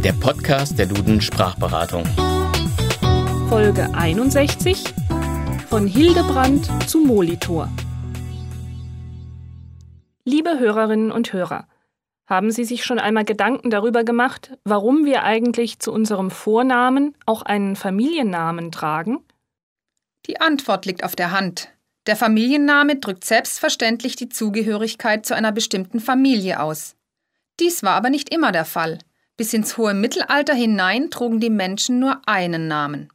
der Podcast der Duden Sprachberatung. Folge 61 von Hildebrand zu Molitor. Liebe Hörerinnen und Hörer, haben Sie sich schon einmal Gedanken darüber gemacht, warum wir eigentlich zu unserem Vornamen auch einen Familiennamen tragen? Die Antwort liegt auf der Hand. Der Familienname drückt selbstverständlich die Zugehörigkeit zu einer bestimmten Familie aus. Dies war aber nicht immer der Fall. Bis ins hohe Mittelalter hinein trugen die Menschen nur einen Namen.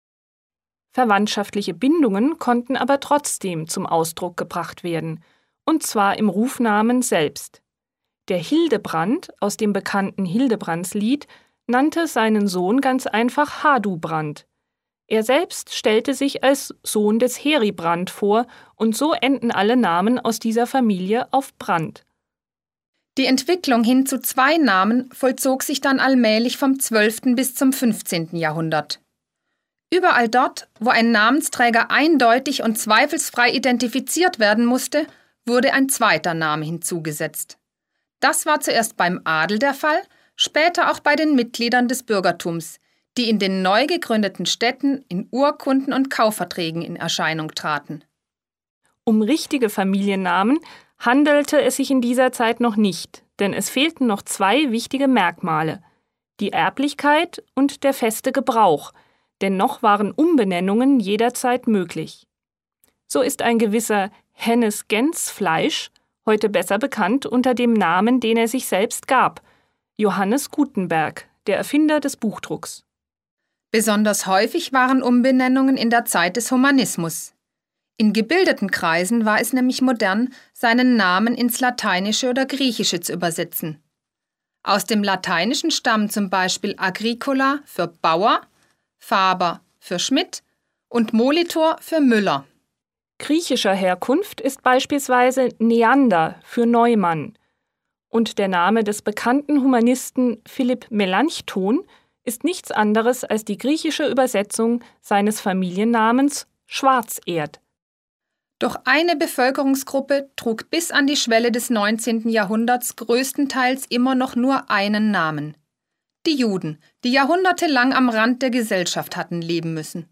Verwandtschaftliche Bindungen konnten aber trotzdem zum Ausdruck gebracht werden, und zwar im Rufnamen selbst. Der Hildebrand aus dem bekannten Hildebrandslied nannte seinen Sohn ganz einfach Hadubrand. Er selbst stellte sich als Sohn des Heribrand vor, und so enden alle Namen aus dieser Familie auf Brand. Die Entwicklung hin zu zwei Namen vollzog sich dann allmählich vom 12. bis zum 15. Jahrhundert. Überall dort, wo ein Namensträger eindeutig und zweifelsfrei identifiziert werden musste, wurde ein zweiter Name hinzugesetzt. Das war zuerst beim Adel der Fall, später auch bei den Mitgliedern des Bürgertums, die in den neu gegründeten Städten in Urkunden und Kaufverträgen in Erscheinung traten. Um richtige Familiennamen handelte es sich in dieser Zeit noch nicht, denn es fehlten noch zwei wichtige Merkmale: die Erblichkeit und der feste Gebrauch, denn noch waren Umbenennungen jederzeit möglich. So ist ein gewisser Hennes Gensfleisch heute besser bekannt unter dem Namen, den er sich selbst gab: Johannes Gutenberg, der Erfinder des Buchdrucks. Besonders häufig waren Umbenennungen in der Zeit des Humanismus. In gebildeten Kreisen war es nämlich modern, seinen Namen ins Lateinische oder Griechische zu übersetzen. Aus dem Lateinischen stammen zum Beispiel Agricola für Bauer, Faber für Schmidt und Molitor für Müller. Griechischer Herkunft ist beispielsweise Neander für Neumann. Und der Name des bekannten Humanisten Philipp Melanchthon ist nichts anderes als die griechische Übersetzung seines Familiennamens Schwarzerd. Doch eine Bevölkerungsgruppe trug bis an die Schwelle des 19. Jahrhunderts größtenteils immer noch nur einen Namen: die Juden, die jahrhundertelang am Rand der Gesellschaft hatten leben müssen.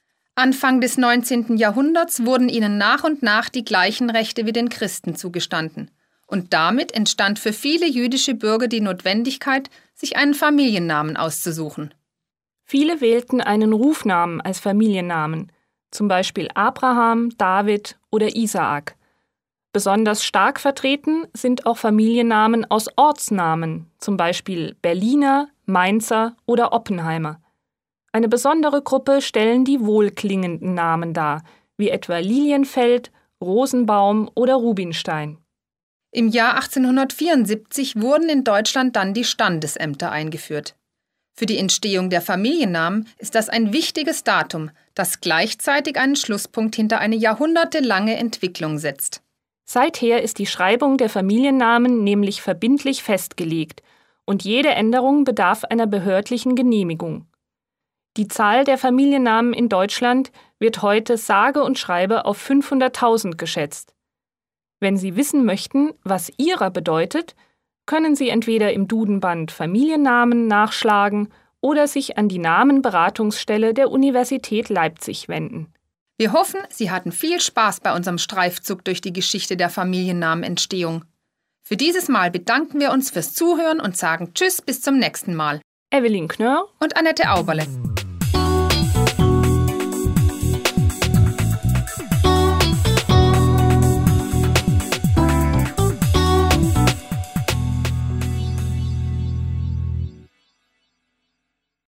Anfang des 19. Jahrhunderts wurden ihnen nach und nach die gleichen Rechte wie den Christen zugestanden. Und damit entstand für viele jüdische Bürger die Notwendigkeit, sich einen Familiennamen auszusuchen. Viele wählten einen Rufnamen als Familiennamen, zum Beispiel Abraham, David oder Isaak. Besonders stark vertreten sind auch Familiennamen aus Ortsnamen, zum Beispiel Berliner, Mainzer oder Oppenheimer. Eine besondere Gruppe stellen die wohlklingenden Namen dar, wie etwa Lilienfeld, Rosenbaum oder Rubinstein. Im Jahr 1874 wurden in Deutschland dann die Standesämter eingeführt. Für die Entstehung der Familiennamen ist das ein wichtiges Datum, das gleichzeitig einen Schlusspunkt hinter eine jahrhundertelange Entwicklung setzt. Seither ist die Schreibung der Familiennamen nämlich verbindlich festgelegt und jede Änderung bedarf einer behördlichen Genehmigung. Die Zahl der Familiennamen in Deutschland wird heute sage und schreibe auf 500.000 geschätzt. Wenn Sie wissen möchten, was Ihrer bedeutet, können Sie entweder im Dudenband Familiennamen nachschlagen oder sich an die Namenberatungsstelle der Universität Leipzig wenden. Wir hoffen, Sie hatten viel Spaß bei unserem Streifzug durch die Geschichte der Familiennamenentstehung. Für dieses Mal bedanken wir uns fürs Zuhören und sagen Tschüss bis zum nächsten Mal. Evelyn Knörr und Annette Auberle.